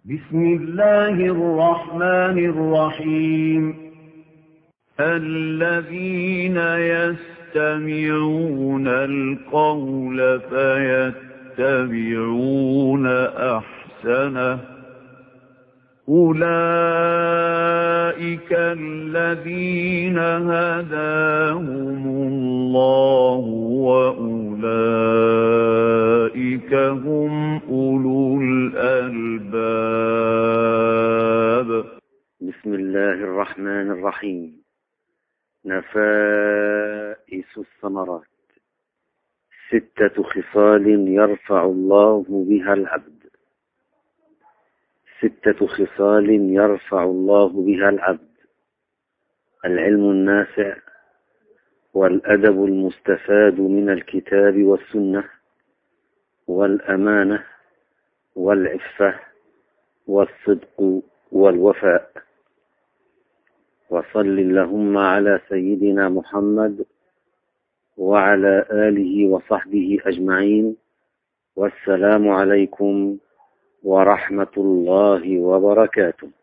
بسم الله الرحمن الرحيم الذين يستمعون القول فيتبعون أحسنه أولئك الذين هداهم الله وأولئك هم أولو الألباب. بسم الله الرحمن الرحيم. نفائس الثمرات 6 خصال يرفع الله بها العبد. 6 خصال يرفع الله بها العبد: العلم النافع، والأدب المستفاد من الكتاب والسنة، والأمانة، والعفة، والصدق، والوفاء. وصل اللهم على سيدنا محمد وعلى آله وصحبه أجمعين، والسلام عليكم ورحمة الله وبركاته.